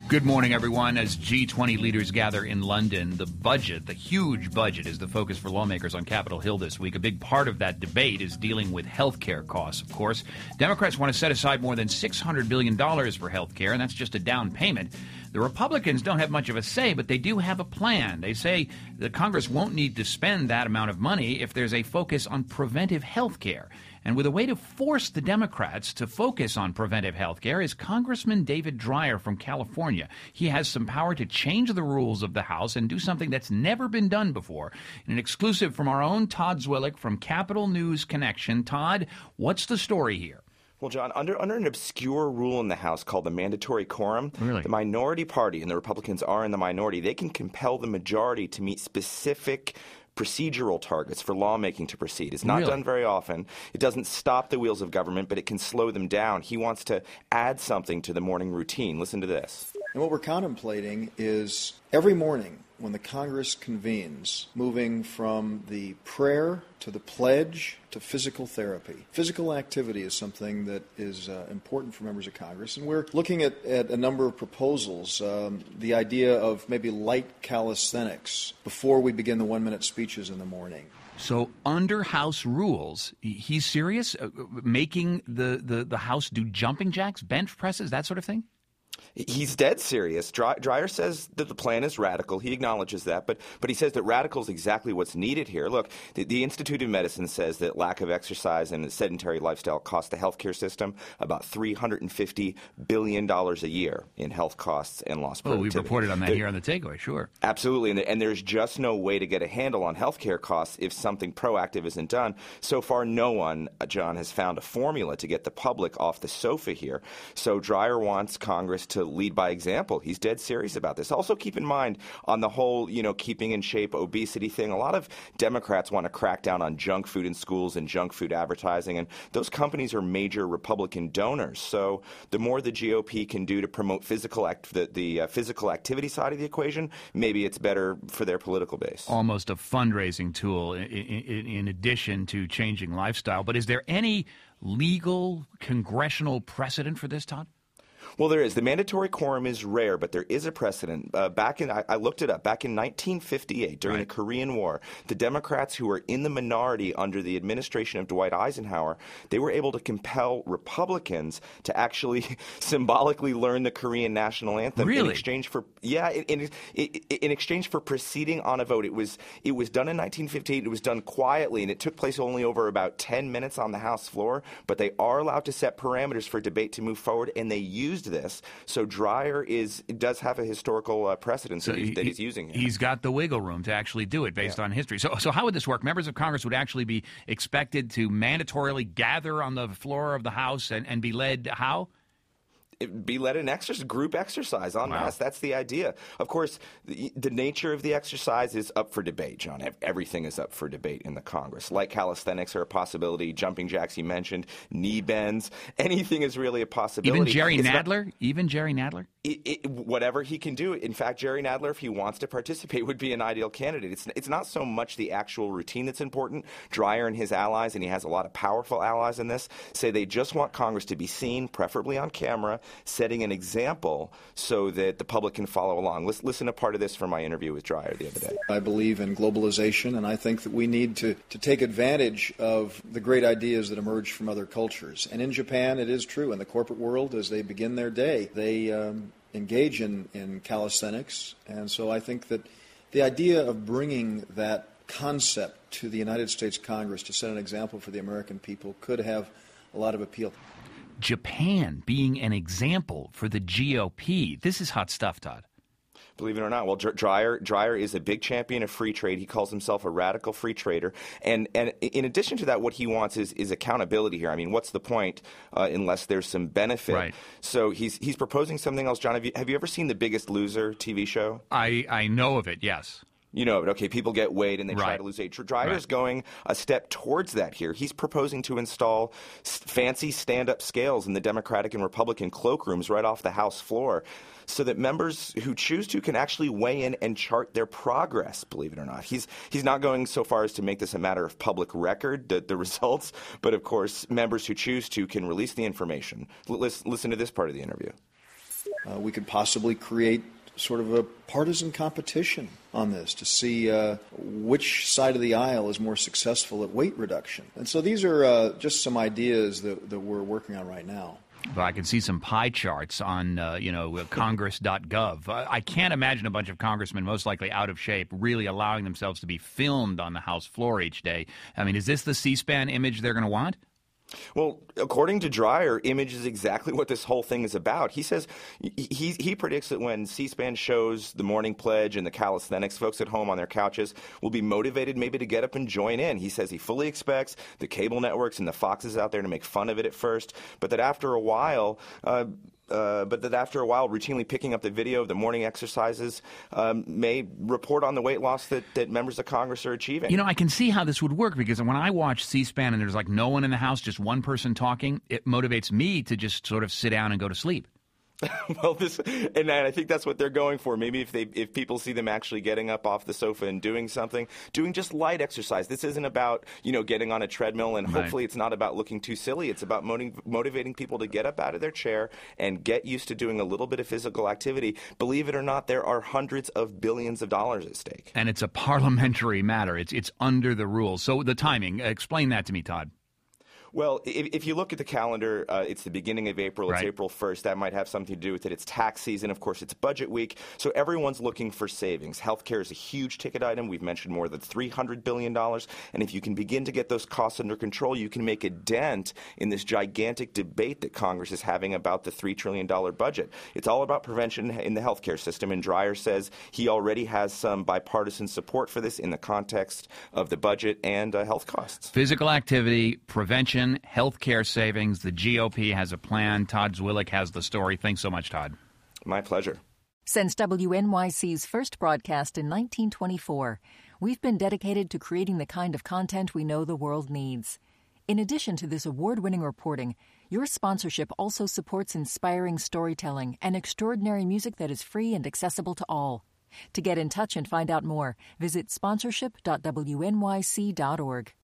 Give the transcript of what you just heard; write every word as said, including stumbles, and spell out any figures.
Good morning, everyone. As G twenty leaders gather in London, the budget, the huge budget, is the focus for lawmakers on Capitol Hill this week. A big part of that debate is dealing with health care costs, of course. Democrats want to set aside more than six hundred billion dollars for health care, and that's just a down payment. The Republicans don't have much of a say, but they do have a plan. They say that Congress won't need to spend that amount of money if there's a focus on preventive health care. And with a way to force the Democrats to focus on preventive health care is Congressman David Dreier from California. He has some power to change the rules of the House and do something that's never been done before. In an exclusive from our own Todd Zwillich from Capitol News Connection. Todd, what's the story here? Well, John, under under an obscure rule in the House called the mandatory quorum, really? the minority party, and the Republicans are in the minority, they can compel the majority to meet specific procedural targets for lawmaking to proceed. It's not really? done very often. It doesn't stop the wheels of government, but it can slow them down. He wants to add something to the morning routine. Listen to this. And what we're contemplating is every morning when the Congress convenes, moving from the prayer to the pledge to physical therapy. Physical activity is something that is uh, important for members of Congress, and we're looking at, at a number of proposals. Um, the idea of maybe light calisthenics before we begin the one-minute speeches in the morning. So under House rules, he's serious? Uh, making the, the, the House do jumping jacks, bench presses, that sort of thing? He's dead serious. Dreier says that the plan is radical. He acknowledges that, but but he says that radical is exactly what's needed here. Look, the, the Institute of Medicine says that lack of exercise and a sedentary lifestyle cost the healthcare system about three hundred fifty billion dollars a year in health costs and lost productivity. Oh, we've reported on that there, here on The Takeaway, sure. Absolutely, and, and there's just no way to get a handle on healthcare costs if something proactive isn't done. So far, no one, John, has found a formula to get the public off the sofa here. So Dreier wants Congress to lead by example. He's dead serious about this. Also keep in mind on the whole, you know, keeping in shape obesity thing, a lot of Democrats want to crack down on junk food in schools and junk food advertising, and those companies are major Republican donors. So the more the G O P can do to promote physical act, the, the uh, physical activity side of the equation, maybe it's better for their political base. Almost a fundraising tool in, in, in addition to changing lifestyle. But is there any legal congressional precedent for this, Todd? Well, there is. The mandatory quorum is rare, but there is a precedent. Uh, back in, I, I looked it up, back in nineteen fifty-eight, during right. the Korean War, the Democrats who were in the minority under the administration of Dwight Eisenhower, they were able to compel Republicans to actually symbolically learn the Korean national anthem really? in exchange for, yeah, in, in, in, in exchange for proceeding on a vote. It was, it was done in nineteen fifty-eight. It was done quietly, and it took place only over about ten minutes on the House floor, but they are allowed to set parameters for debate to move forward, and they used this. So Dreier is does have a historical uh, precedent so that, he's, he, that he's using here. He's got the wiggle room to actually do it based yeah. on history. So, so how would this work? Members of Congress would actually be expected to mandatorily gather on the floor of the House and, and be led how? It be led an exercise, group exercise en masse. Wow. That's the idea. Of course, the, the nature of the exercise is up for debate, John. Everything is up for debate in the Congress. Light calisthenics are a possibility. Jumping jacks, you mentioned. Knee bends. Anything is really a possibility. Even Jerry it's Nadler? Not, Even Jerry Nadler? It, it, whatever he can do. In fact, Jerry Nadler, if he wants to participate, would be an ideal candidate. It's, it's not so much the actual routine that's important. Dreier and his allies, and he has a lot of powerful allies in this, say they just want Congress to be seen, preferably on camera, setting an example so that the public can follow along. Let's listen to part of this from my interview with Dreier the other day. I believe in globalization, and I think that we need to, to take advantage of the great ideas that emerge from other cultures. And in Japan, it is true. In the corporate world, as they begin their day, they um, engage in, in calisthenics. And so I think that the idea of bringing that concept to the United States Congress to set an example for the American people could have a lot of appeal. Japan being an example for the G O P. This is hot stuff, Todd. Believe it or not. Well, Dreier, Dreier is a big champion of free trade. He calls himself a radical free trader. And and in addition to that, what he wants is, is accountability here. I mean, what's the point uh, unless there's some benefit? Right. So he's he's proposing something else. John, have you, have you ever seen The Biggest Loser T V show? I, I know of it, yes. You know, okay, people get weighed and they right. try to lose weight. Dreier's right. going a step towards that here. He's proposing to install fancy stand-up scales in the Democratic and Republican cloakrooms right off the House floor so that members who choose to can actually weigh in and chart their progress, believe it or not. He's he's not going so far as to make this a matter of public record, the, the results, but of course, members who choose to can release the information. L- listen to this part of the interview. Uh, we could possibly create sort of a partisan competition on this to see uh, which side of the aisle is more successful at weight reduction. And so these are uh, just some ideas that, that we're working on right now. But I can see some pie charts on, uh, you know, congress dot gov. Uh, I can't imagine a bunch of congressmen, most likely out of shape, really allowing themselves to be filmed on the House floor each day. I mean, is this the C-SPAN image they're going to want? Well, according to Dreyer, image is exactly what this whole thing is about. He says he he predicts that when C-SPAN shows the morning pledge and the calisthenics, folks at home on their couches will be motivated maybe to get up and join in. He says he fully expects the cable networks and the Foxes out there to make fun of it at first, but that after a while uh, Uh, but that after a while, routinely picking up the video of the morning exercises um, may report on the weight loss that, that members of Congress are achieving. You know, I can see how this would work, because when I watch C-SPAN and there's like no one in the house, just one person talking, it motivates me to just sort of sit down and go to sleep. Well, this, and I think that's what they're going for. Maybe if they, if people see them actually getting up off the sofa and doing something, doing just light exercise. This isn't about, you know, getting on a treadmill, and hopefully right. It's not about looking too silly. It's about motiv- motivating people to get up out of their chair and get used to doing a little bit of physical activity. Believe it or not, there are hundreds of billions of dollars at stake. And it's a parliamentary matter. It's it's under the rules. So the timing, explain that to me, Todd. Well, if, if you look at the calendar, uh, it's the beginning of April. It's right. April first. That might have something to do with it. It's tax season. Of course, it's budget week. So everyone's looking for savings. Healthcare is a huge ticket item. We've mentioned more than three hundred billion dollars. And if you can begin to get those costs under control, you can make a dent in this gigantic debate that Congress is having about the three trillion dollars budget. It's all about prevention in the healthcare system. And Dreyer says he already has some bipartisan support for this in the context of the budget and uh, health costs. Physical activity, prevention, health care savings. The G O P has a plan. Todd Zwillich has the story. Thanks so much, Todd. My pleasure. Since W N Y C's first broadcast in nineteen twenty-four, we've been dedicated to creating the kind of content we know the world needs. In addition to this award-winning reporting, your sponsorship also supports inspiring storytelling and extraordinary music that is free and accessible to all. To get in touch and find out more, visit sponsorship dot w n y c dot org.